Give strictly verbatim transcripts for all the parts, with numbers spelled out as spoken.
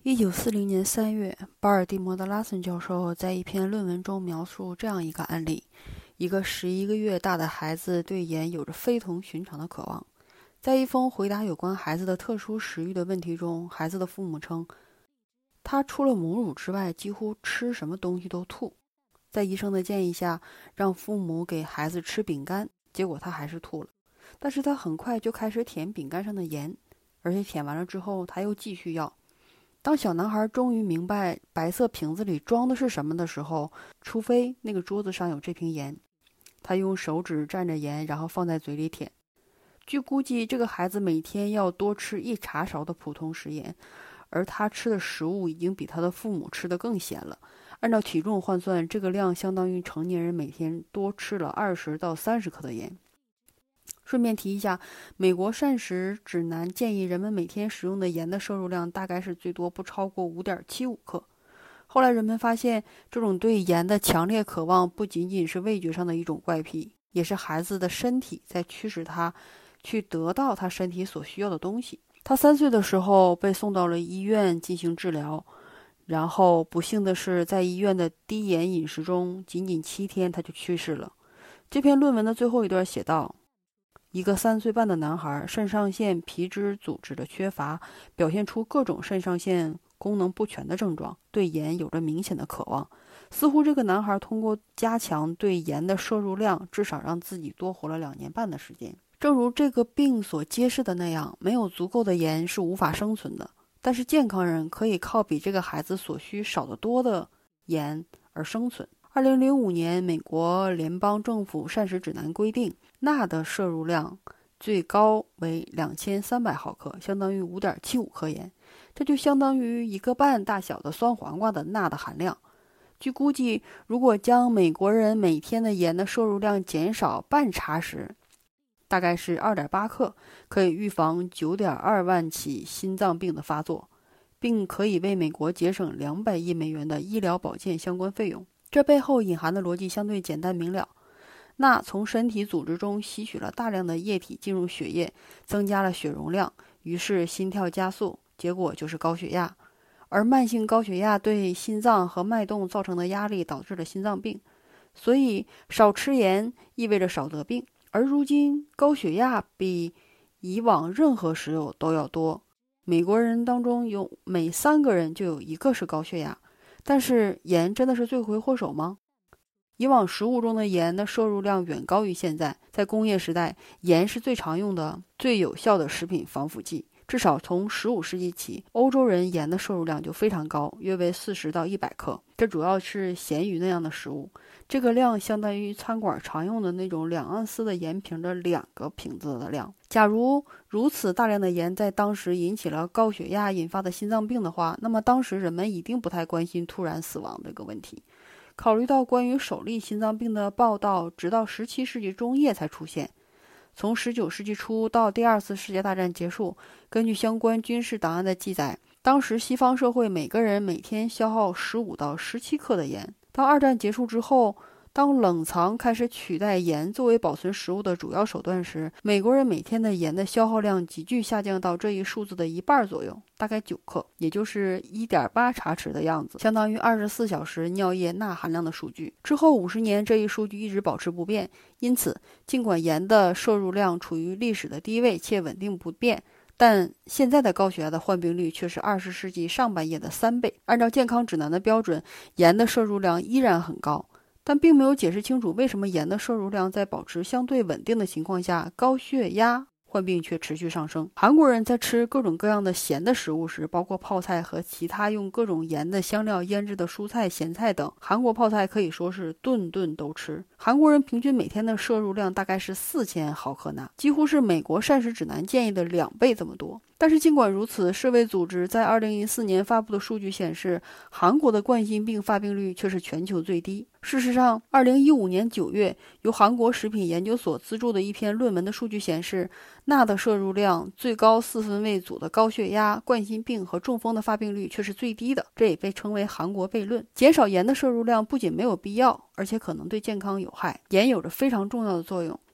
一九四零年三月，巴尔的摩的拉森教授在一篇论文中描述这样一个案例：一个十一个月大的孩子对盐有着非同寻常的渴望。在一封回答有关孩子的特殊食欲的问题中，孩子的父母称，他除了母乳之外，几乎吃什么东西都吐。在医生的建议下，让父母给孩子吃饼干，结果他还是吐了。但是他很快就开始舔饼干上的盐，而且舔完了之后，他又继续要。当小男孩终于明白白色瓶子里装的是什么的时候，除非那个桌子上有这瓶盐，他用手指蘸着盐，然后放在嘴里舔。据估计，这个孩子每天要多吃一茶勺的普通食盐，而他吃的食物已经比他的父母吃的更咸了。按照体重换算，这个量相当于成年人每天多吃了二十到三十克的盐。顺便提一下，美国膳食指南建议人们每天使用的盐的摄入量大概是最多不超过 五点七五 克。后来人们发现，这种对盐的强烈渴望不仅仅是味觉上的一种怪癖，也是孩子的身体在驱使他去得到他身体所需要的东西。他三岁的时候被送到了医院进行治疗，然后不幸的是，在医院的低盐饮食中，仅仅七天他就去世了。这篇论文的最后一段写道，一个三岁半的男孩，肾上腺皮质组织的缺乏，表现出各种肾上腺功能不全的症状，对盐有着明显的渴望。似乎这个男孩通过加强对盐的摄入量，至少让自己多活了两年半的时间。正如这个病所揭示的那样，没有足够的盐是无法生存的。但是健康人可以靠比这个孩子所需少得多的盐而生存。二零零五年，美国联邦政府膳食指南规定，钠的摄入量最高为两千三百毫克，相当于 五点七五 克盐，这就相当于一个半大小的酸黄瓜的钠的含量。据估计，如果将美国人每天的盐的摄入量减少半茶匙，大概是 二点八 克，可以预防 九点二万起心脏病的发作，并可以为美国节省两百亿美元的医疗保健相关费用。这背后隐含的逻辑相对简单明了，钠从身体组织中吸取了大量的液体进入血液，增加了血容量，于是心跳加速，结果就是高血压。而慢性高血压对心脏和脉动造成的压力导致了心脏病，所以少吃盐意味着少得病。而如今高血压比以往任何时候都要多，美国人当中有每三个人就有一个是高血压。但是盐真的是罪魁祸首吗？以往食物中的盐的摄入量远高于现在。在工业时代，盐是最常用的、最有效的食品防腐剂。至少从十五世纪起，欧洲人盐的摄入量就非常高，约为四十到一百克。这主要是咸鱼那样的食物，这个量相当于餐馆常用的那种两盎司的盐瓶的两个瓶子的量。假如如此大量的盐在当时引起了高血压引发的心脏病的话，那么当时人们一定不太关心突然死亡这个问题。考虑到关于首例心脏病的报道直到十七世纪中叶才出现，从十九世纪初到第二次世界大战结束，根据相关军事档案的记载，当时西方社会每个人每天消耗十五到十七克的盐。当二战结束之后，当冷藏开始取代盐作为保存食物的主要手段时，美国人每天的盐的消耗量急剧下降到这一数字的一半左右，大概九克，也就是 一点八 茶匙的样子，相当于二十四小时尿液钠含量的数据。之后五十年，这一数据一直保持不变。因此，尽管盐的摄入量处于历史的低位且稳定不变，但现在的高血压的患病率却是二十世纪上半叶的三倍。按照健康指南的标准，盐的摄入量依然很高，但并没有解释清楚为什么盐的摄入量在保持相对稳定的情况下，高血压患病却持续上升。韩国人在吃各种各样的咸的食物时，包括泡菜和其他用各种盐的香料腌制的蔬菜、咸菜等，韩国泡菜可以说是顿顿都吃。韩国人平均每天的摄入量大概是四千毫克钠，几乎是美国膳食指南建议的两倍这么多。但是尽管如此，世卫组织在二零一四年发布的数据显示，韩国的冠心病发病率却是全球最低。事实上，二零一五年九月，由韩国食品研究所资助的一篇论文的数据显示，钠的摄入量最高四分位组的高血压、冠心病和中风的发病率却是最低的，这也被称为韩国悖论。减少盐的摄入量不仅没有必要，而且可能对健康有害。盐有着非常重要的作用，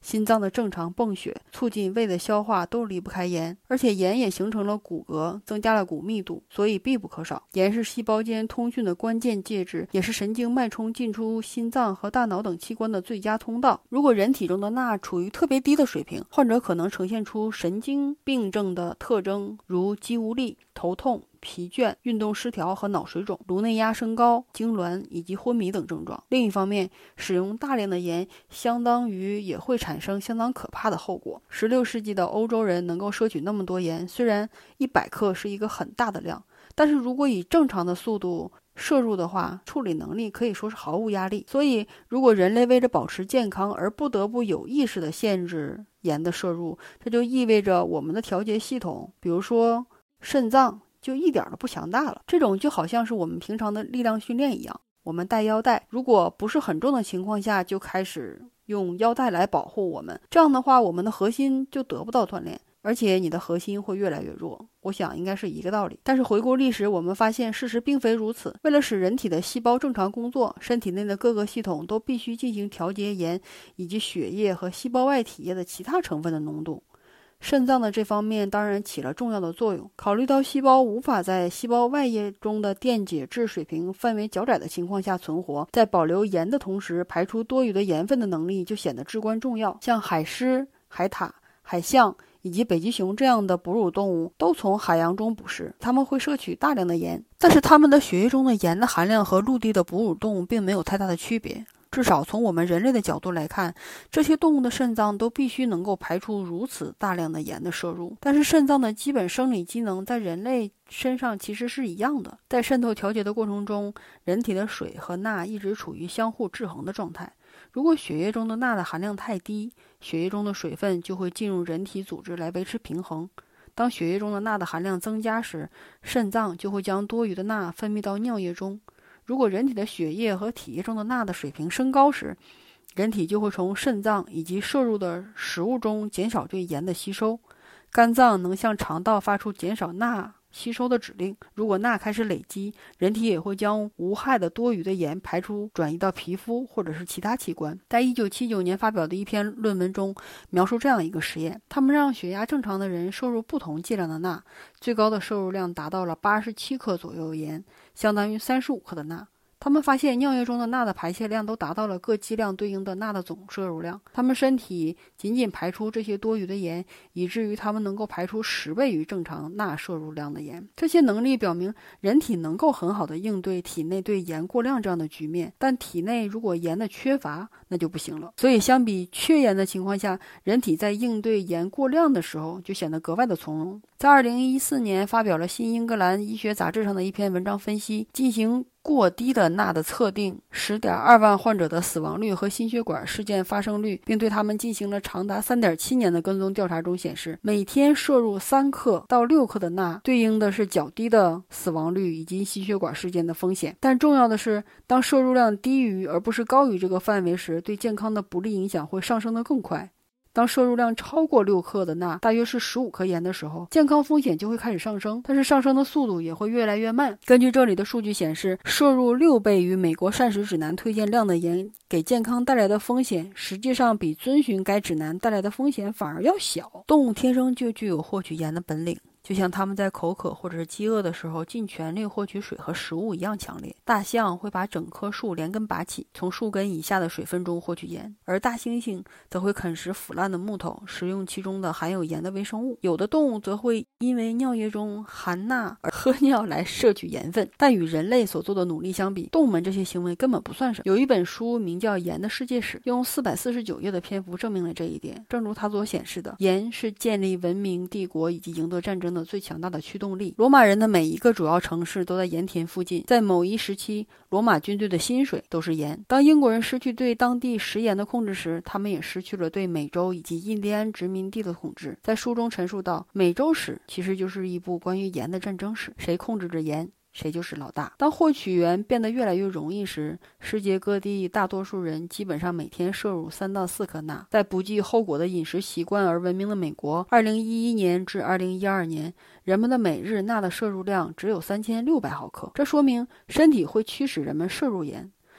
心脏的正常泵血、促进胃的消化都离不开盐，而且盐也形成了骨骼，增加了骨密度，所以必不可少。盐是细胞间通讯的关键介质，也是神经脉冲进出心脏和大脑等器官的最佳通道。如果人体中的钠处于特别低的水平，患者可能呈现出神经病症的特征，如肌无力、头痛、疲倦、运动失调和脑水肿、颅内压升高、痉挛以及昏迷等症状。另一方面，使用大量的盐相当于也会产生相当可怕的后果。十六世纪的欧洲人能够摄取那么多盐，虽然一百克是一个很大的量，但是如果以正常的速度摄入的话，处理能力可以说是毫无压力。所以如果人类为了保持健康而不得不有意识地限制盐的摄入，这就意味着我们的调节系统，比如说肾脏，就一点都不强大了。这种就好像是我们平常的力量训练一样，我们带腰带，如果不是很重的情况下就开始用腰带来保护我们，这样的话我们的核心就得不到锻炼，而且你的核心会越来越弱。我想应该是一个道理。但是回顾历史，我们发现事实并非如此。为了使人体的细胞正常工作，身体内的各个系统都必须进行调节盐以及血液和细胞外体液的其他成分的浓度。肾脏的这方面当然起了重要的作用。考虑到细胞无法在细胞外液中的电解质水平范围较窄的情况下存活，在保留盐的同时排出多余的盐分的能力就显得至关重要。像海狮、海獭、海象以及北极熊这样的哺乳动物都从海洋中捕食，它们会摄取大量的盐，但是它们的血液中的盐的含量和陆地的哺乳动物并没有太大的区别。至少从我们人类的角度来看，这些动物的肾脏都必须能够排出如此大量的盐的摄入。但是肾脏的基本生理机能在人类身上其实是一样的，在渗透调节的过程中，人体的水和钠一直处于相互制衡的状态。如果血液中的钠的含量太低，血液中的水分就会进入人体组织来维持平衡。当血液中的钠的含量增加时，肾脏就会将多余的钠分泌到尿液中。如果人体的血液和体液中的钠的水平升高时，人体就会从肾脏以及摄入的食物中减少对盐的吸收。肝脏能向肠道发出减少钠吸收的指令。如果钠开始累积，人体也会将无害的多余的盐排出，转移到皮肤或者是其他器官。在一九七九年发表的一篇论文中描述这样一个实验，他们让血压正常的人摄入不同剂量的钠，最高的摄入量达到了八十七克左右的盐，相当于三十五克的钠。他们发现尿液中的钠的排泄量都达到了各剂量对应的钠的总摄入量，他们身体仅仅排出这些多余的盐，以至于他们能够排出十倍于正常钠摄入量的盐。这些能力表明人体能够很好的应对体内对盐过量这样的局面，但体内如果盐的缺乏，那就不行了。所以相比缺盐的情况下，人体在应对盐过量的时候就显得格外的从容。在二零一四年发表了《新英格兰医学杂志》上的一篇文章分析，进行过低的钠的测定 十点二万患者的死亡率和心血管事件发生率，并对他们进行了长达 三点七年的跟踪调查中显示，每天摄入三克到六克的钠对应的是较低的死亡率以及心血管事件的风险。但重要的是，当摄入量低于而不是高于这个范围时，对健康的不利影响会上升得更快。当摄入量超过六克的钠，大约是十五克盐的时候，健康风险就会开始上升，但是上升的速度也会越来越慢。根据这里的数据显示，摄入六倍于美国膳食指南推荐量的盐给健康带来的风险，实际上比遵循该指南带来的风险反而要小。动物天生就具有获取盐的本领，就像他们在口渴或者是饥饿的时候尽全力获取水和食物一样强烈。大象会把整棵树连根拔起，从树根以下的水分中获取盐，而大猩猩则会啃食腐烂的木头，食用其中的含有盐的微生物。有的动物则会因为尿液中含钠而喝尿来摄取盐分，但与人类所做的努力相比，动物们这些行为根本不算什么。有一本书名叫《盐的世界史》，用四百四十九页的篇幅证明了这一点。正如它所显示的，盐是建立文明帝国以及赢得战争的最强大的驱动力。罗马人的每一个主要城市都在盐田附近，在某一时期，罗马军队的薪水都是盐。当英国人失去对当地食盐的控制时，他们也失去了对美洲以及印第安殖民地的统治。在书中陈述到，美洲史其实就是一部关于盐的战争史，谁控制着盐，谁就是老大。当获取盐变得越来越容易时，世界各地大多数人基本上每天摄入三到四克钠。在不计后果的饮食习惯而闻名的美国，二零一一年至二零一二年，人们的每日钠的摄入量只有三千六百毫克。这说明身体会驱使人们摄入盐。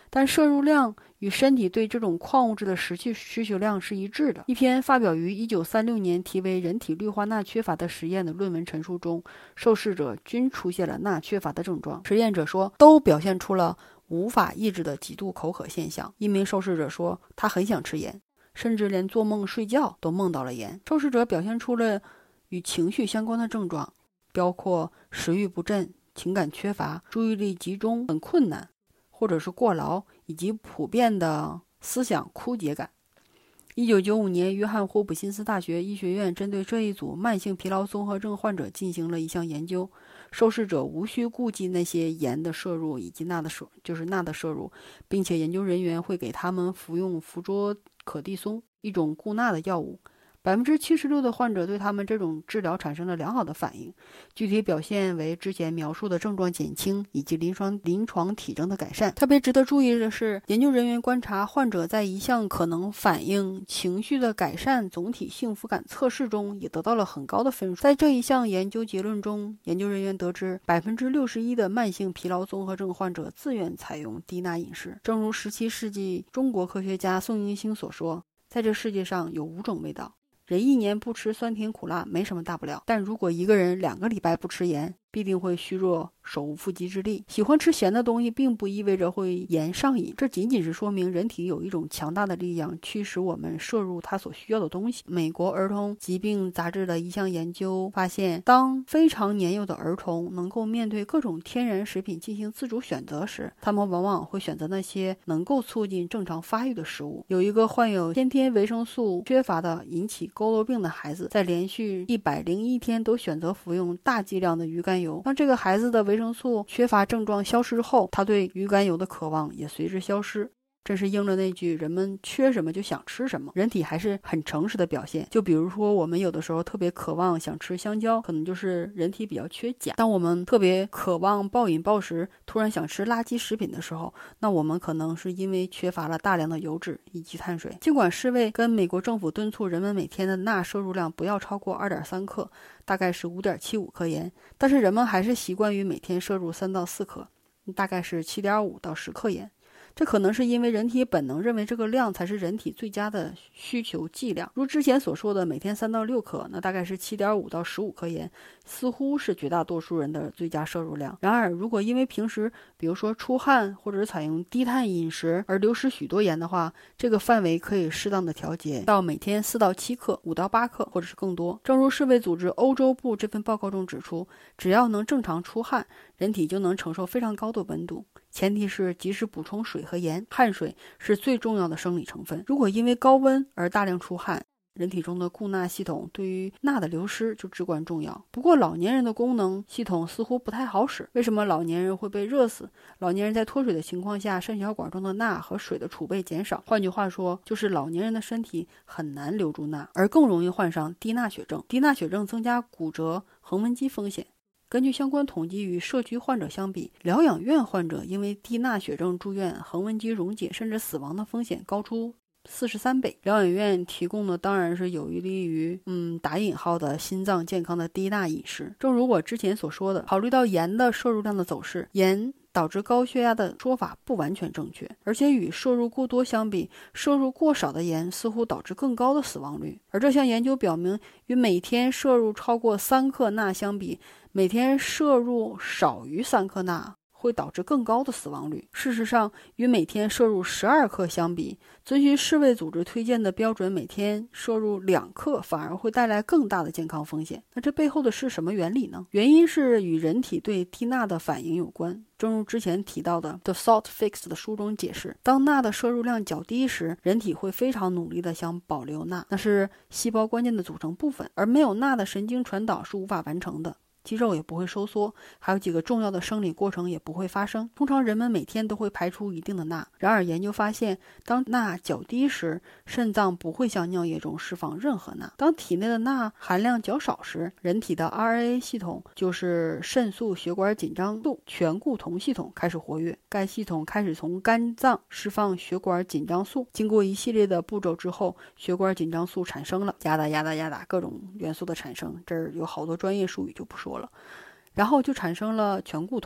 但摄入量与身体对这种矿物质的实际需求量是一致的。一篇发表于一九三六年题为人体氯化钠缺乏的实验的论文陈述中，受试者均出现了钠缺乏的症状。实验者说都表现出了无法抑制的极度口渴现象。一名受试者说他很想吃盐，甚至连做梦睡觉都梦到了盐。受试者表现出了与情绪相关的症状，包括食欲不振、情感缺乏、注意力集中很困难或者是过劳，以及普遍的思想枯竭感。一九九五年，约翰霍普金斯大学医学院针对这一组慢性疲劳综合症患者进行了一项研究。受试者无需顾及那些盐的摄入以及钠的摄就是钠的摄入，并且研究人员会给他们服用福卓可地松，一种固钠的药物。百分之七十六的患者对他们这种治疗产生了良好的反应，具体表现为之前描述的症状减轻以及临床临床体征的改善。特别值得注意的是，研究人员观察患者在一项可能反映情绪的改善总体幸福感测试中也得到了很高的分数。在这一项研究结论中，研究人员得知 百分之六十一 的慢性疲劳综合症患者自愿采用低钠饮食。正如十七世纪中国科学家宋应星所说，在这世界上有五种味道，人一年不吃酸甜苦辣没什么大不了，但如果一个人两个礼拜不吃盐，必定会虚弱，手无缚鸡之力。喜欢吃咸的东西并不意味着会盐上瘾，这仅仅是说明人体有一种强大的力量驱使我们摄入它所需要的东西。美国儿童疾病杂志的一项研究发现，当非常年幼的儿童能够面对各种天然食品进行自主选择时，他们往往会选择那些能够促进正常发育的食物。有一个患有先天维生素缺乏的引起佝偻病的孩子，在连续一百零一天都选择服用大剂量的鱼肝油。当这个孩子的维生素缺乏症状消失后，他对鱼肝油的渴望也随之消失。这是应了那句人们缺什么就想吃什么。人体还是很诚实的表现，就比如说我们有的时候特别渴望想吃香蕉，可能就是人体比较缺钾。当我们特别渴望暴饮暴食，突然想吃垃圾食品的时候，那我们可能是因为缺乏了大量的油脂以及碳水。尽管世卫跟美国政府敦促人们每天的钠摄入量不要超过 二点三克，大概是 五点七五克盐，但是人们还是习惯于每天摄入三到四克，大概是 七点五到十克盐。这可能是因为人体本能认为这个量才是人体最佳的需求剂量。如之前所说的每天三到六克，那大概是 七点五到十五克盐，似乎是绝大多数人的最佳摄入量。然而如果因为平时比如说出汗或者采用低碳饮食而流失许多盐的话，这个范围可以适当的调节到每天四到七克、五到八克或者是更多。正如世卫组织欧洲部这份报告中指出，只要能正常出汗，人体就能承受非常高的温度，前提是及时补充水和盐。汗水是最重要的生理成分，如果因为高温而大量出汗，人体中的固钠系统对于钠的流失就至关重要。不过老年人的功能系统似乎不太好使。为什么老年人会被热死？老年人在脱水的情况下，肾小管中的钠和水的储备减少，换句话说，就是老年人的身体很难留住钠，而更容易患上低钠血症。低钠血症增加骨折、横纹肌风险。根据相关统计，与社区患者相比，疗养院患者因为低钠血症住院，横纹肌溶解甚至死亡的风险高出四十三倍。疗养院提供的当然是有利于嗯打引号的心脏健康的低钠饮食。正如我之前所说的，考虑到盐的摄入量的走势，盐导致高血压的说法不完全正确，而且与摄入过多相比，摄入过少的盐似乎导致更高的死亡率。而这项研究表明，与每天摄入超过三克钠相比，每天摄入少于三克钠会导致更高的死亡率。事实上，与每天摄入十二克相比，遵循世卫组织推荐的标准，每天摄入两克反而会带来更大的健康风险。那这背后的是什么原理呢？原因是与人体对低钠的反应有关。正如之前提到的 The Salt Fix 的书中解释，当钠的摄入量较低时，人体会非常努力的想保留钠，那是细胞关键的组成部分，而没有钠的神经传导是无法完成的。肌肉也不会收缩，还有几个重要的生理过程也不会发生。通常人们每天都会排出一定的钠，然而研究发现，当钠较低时，肾脏不会向尿液中释放任何钠。当体内的钠含量较少时，人体的 R A 系统，就是肾素血管紧张素醛固酮系统开始活跃，该系统开始从肝脏释放血管紧张素。经过一系列的步骤之后，血管紧张素产生了，呀哒呀哒呀哒，各种元素的产生，这儿有好多专业术语就不说了。然后就产生了醛固酮，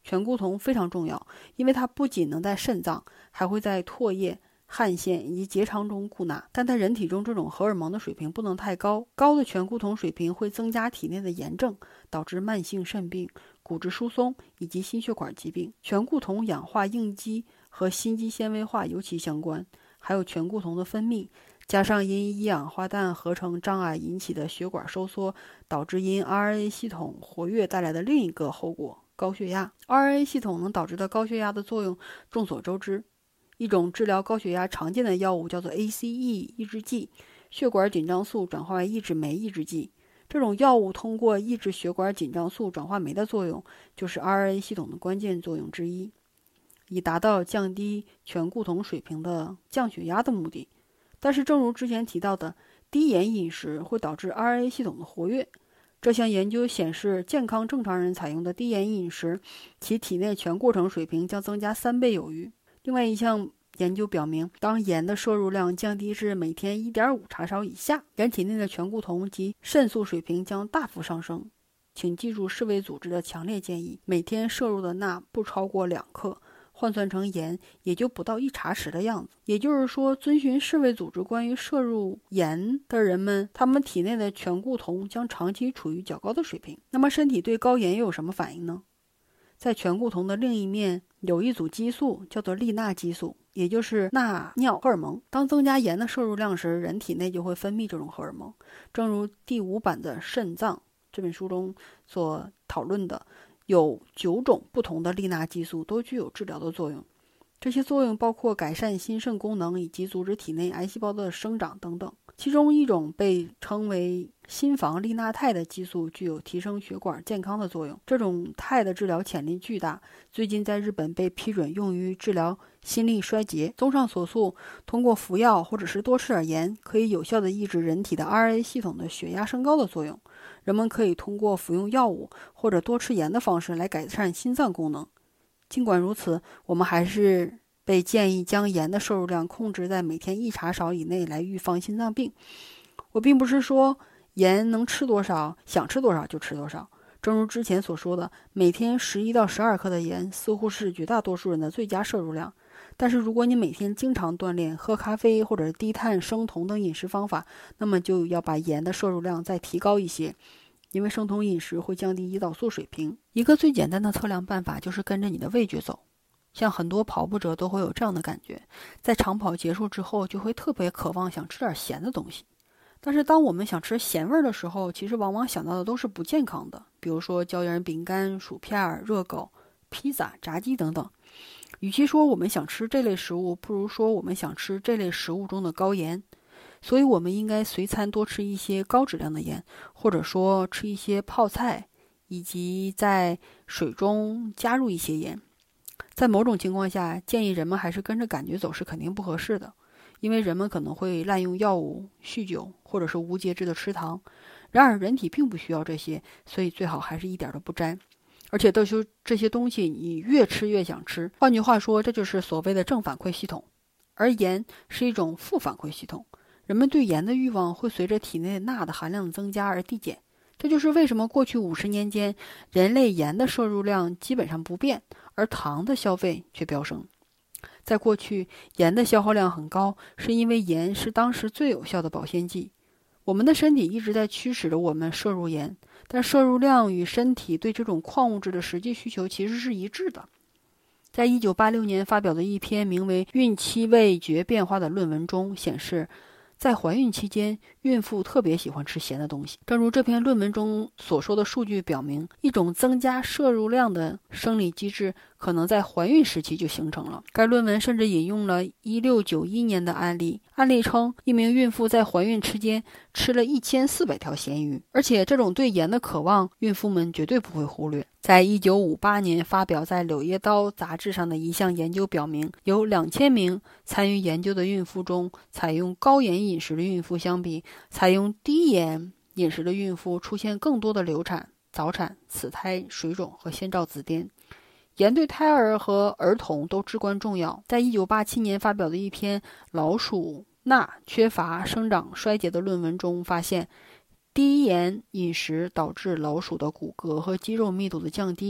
全固酮非常重要，因为它不仅能在肾脏，还会在唾液、汗腺以及结肠中固纳，但在人体中这种荷尔蒙的水平不能太高，高的全固酮水平会增加体内的炎症，导致慢性肾病、骨质疏松以及心血管疾病。全固酮氧化应激和心肌纤维化尤其相关，还有全固酮的分泌，加上因一氧化氮合成障碍引起的血管收缩，导致因 R N A 系统活跃带来的另一个后果，高血压。 R N A 系统能导致的高血压的作用众所周知，一种治疗高血压常见的药物叫做 A C E 抑制剂，血管紧张素转化为抑制酶抑制剂。这种药物通过抑制血管紧张素转化酶的作用，就是 R N A 系统的关键作用之一，以达到降低全固酮水平的降血压的目的。但是正如之前提到的，低盐饮食会导致 R N A 系统的活跃。这项研究显示，健康正常人采用的低盐饮食，其体内全过程水平将增加三倍有余。另外一项研究表明，当盐的摄入量降低至每天 一点五 茶勺以下，人体内的全固酮及肾素水平将大幅上升。请记住世卫组织的强烈建议，每天摄入的钠不超过两克，换算成盐也就不到一茶匙的样子。也就是说，遵循世卫组织关于摄入盐的人们，他们体内的全固酮将长期处于较高的水平。那么身体对高盐又有什么反应呢？在全固酮的另一面，有一组激素叫做利钠激素，也就是钠尿荷尔蒙。当增加盐的摄入量时，人体内就会分泌这种荷尔蒙。正如第五版的肾脏这本书中所讨论的，有九种不同的利钠激素都具有治疗的作用。这些作用包括改善心肾功能以及阻止体内癌细胞的生长等等。其中一种被称为心房利钠肽的激素具有提升血管健康的作用，这种肽的治疗潜力巨大，最近在日本被批准用于治疗心力衰竭。综上所述，通过服药或者是多吃点盐，可以有效地抑制人体的 R N A 系统的血压升高的作用。人们可以通过服用药物或者多吃盐的方式来改善心脏功能。尽管如此，我们还是被建议将盐的摄入量控制在每天一茶勺以内来预防心脏病。我并不是说盐能吃多少，想吃多少就吃多少。正如之前所说的，每天十一到十二克的盐似乎是绝大多数人的最佳摄入量。但是如果你每天经常锻炼、喝咖啡或者低碳、生酮等饮食方法，那么就要把盐的摄入量再提高一些，因为生酮饮食会降低胰岛素水平。一个最简单的测量办法就是跟着你的味觉走。像很多跑步者都会有这样的感觉，在长跑结束之后就会特别渴望想吃点咸的东西。但是当我们想吃咸味的时候，其实往往想到的都是不健康的，比如说椒盐饼干、薯片、热狗、披萨、炸鸡等等。与其说我们想吃这类食物，不如说我们想吃这类食物中的高盐。所以我们应该随餐多吃一些高质量的盐，或者说吃一些泡菜，以及在水中加入一些盐。在某种情况下，建议人们还是跟着感觉走是肯定不合适的，因为人们可能会滥用药物、酗酒，或者是无节制的吃糖。然而人体并不需要这些，所以最好还是一点都不沾。而且都是这些东西你越吃越想吃，换句话说，这就是所谓的正反馈系统。而盐是一种负反馈系统，人们对盐的欲望会随着体内钠的含量增加而递减。这就是为什么过去五十年间，人类盐的摄入量基本上不变，而糖的消费却飙升。在过去，盐的消耗量很高，是因为盐是当时最有效的保鲜剂。我们的身体一直在驱使着我们摄入盐，但摄入量与身体对这种矿物质的实际需求其实是一致的。在一九八六年发表的一篇名为《孕期味觉变化》的论文中显示，在怀孕期间，孕妇特别喜欢吃咸的东西。正如这篇论文中所说的数据表明，一种增加摄入量的生理机制可能在怀孕时期就形成了。该论文甚至引用了一六九一年的案例，案例称一名孕妇在怀孕期间吃了一千四百条咸鱼，而且这种对盐的渴望，孕妇们绝对不会忽略。在一九五八年发表在《柳叶刀》杂志上的一项研究表明，有两千名参与研究的孕妇中，采用高盐饮食的孕妇相比采用低盐饮食的孕妇出现更多的流产、早产、死胎、水肿和先兆子癫。盐对胎儿和儿童都至关重要。在一九八七年发表的一篇老鼠钠缺乏生长衰竭的论文中发现，低盐饮食导致老鼠的骨骼和肌肉密度的降低。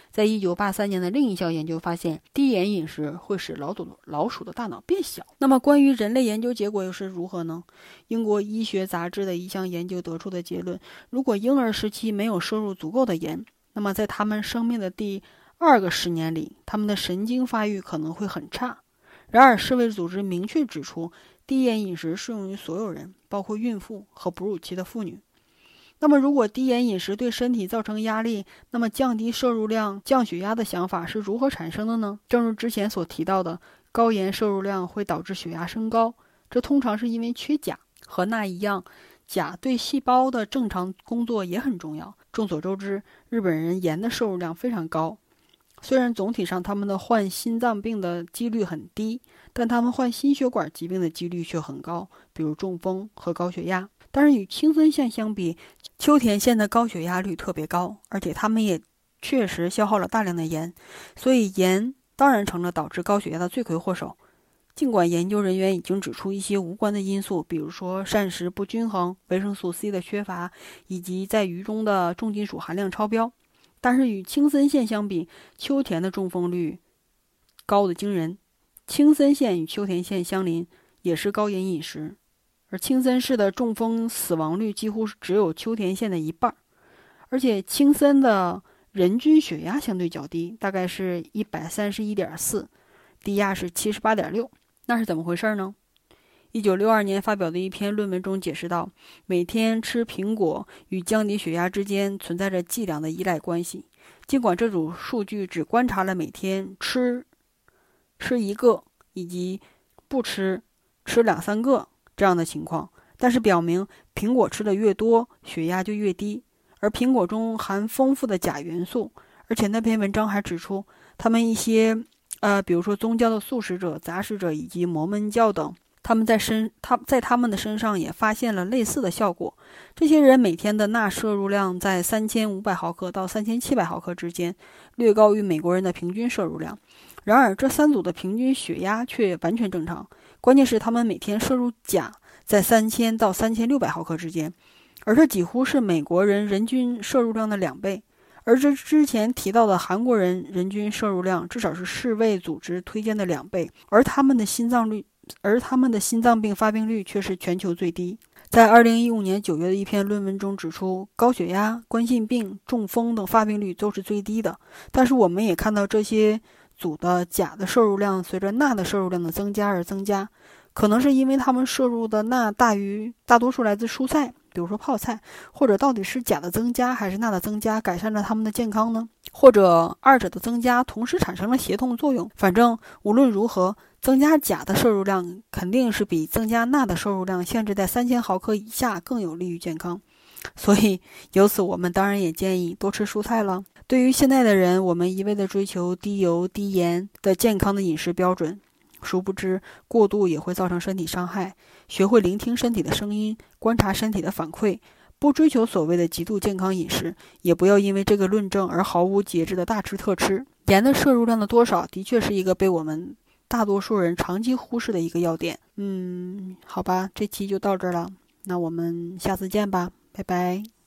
在一九八三年的另一项研究发现，低盐饮食会使老鼠老鼠的大脑变小。那么关于人类研究结果又是如何呢？英国医学杂志的一项研究得出的结论，如果婴儿时期没有摄入足够的盐，那么在他们生命的第二个十年里，他们的神经发育可能会很差。然而世卫组织明确指出，低盐饮食适用于所有人，包括孕妇和哺乳期的妇女。那么如果低盐饮食对身体造成压力，那么降低摄入量降血压的想法是如何产生的呢？正如之前所提到的，高盐摄入量会导致血压升高，这通常是因为缺钾。和钠一样，钾对细胞的正常工作也很重要。众所周知，日本人盐的摄入量非常高，虽然总体上他们的患心脏病的几率很低，但他们患心血管疾病的几率却很高，比如中风和高血压。但是与青森县相比，秋田县的高血压率特别高，而且他们也确实消耗了大量的盐，所以盐当然成了导致高血压的罪魁祸首。尽管研究人员已经指出一些无关的因素，比如说膳食不均衡、维生素 C 的缺乏，以及在鱼中的重金属含量超标，但是与青森县相比，秋田的中风率高得惊人。青森县与秋田县相邻，也是高盐饮食，而青森市的中风死亡率几乎只有秋田县的一半，而且青森的人均血压相对较低，大概是一百三十一点四，低压是七十八点六。那是怎么回事呢？一九六二年发表的一篇论文中解释到，每天吃苹果与降低血压之间存在着剂量的依赖关系。尽管这组数据只观察了每天吃吃一个以及不吃吃两三个这样的情况，但是表明苹果吃的越多，血压就越低，而苹果中含丰富的钾元素。而且那篇文章还指出，他们一些呃，比如说宗教的素食者、杂食者以及摩门教等，他们在身他在他们的身上也发现了类似的效果。这些人每天的钠摄入量在三千五百毫克到三千七百毫克之间，略高于美国人的平均摄入量。然而这三组的平均血压却完全正常，关键是他们每天摄入钾在三千到三千六百毫克之间，而这几乎是美国人人均摄入量的两倍。而这之前提到的韩国人人均摄入量至少是世卫组织推荐的两倍，而他们的心脏率而他们的心脏病发病率却是全球最低。在二零一五年九月的一篇论文中指出，高血压、冠心病、中风等发病率都是最低的。但是我们也看到这些组的钾的摄入量随着钠的摄入量的增加而增加，可能是因为他们摄入的钠大于大多数来自蔬菜，比如说泡菜，或者到底是钾的增加还是钠的增加改善了他们的健康呢？或者二者的增加同时产生了协同作用？反正无论如何，增加钾的摄入量肯定是比增加钠的摄入量限制在三千毫克以下更有利于健康。所以由此我们当然也建议多吃蔬菜了。对于现在的人，我们一味的追求低油低盐的健康的饮食标准，殊不知过度也会造成身体伤害。学会聆听身体的声音，观察身体的反馈，不追求所谓的极度健康饮食，也不要因为这个论证而毫无节制的大吃特吃。盐的摄入量的多少的确是一个被我们大多数人长期忽视的一个要点。嗯，好吧，这期就到这儿了，那我们下次见吧，拜拜。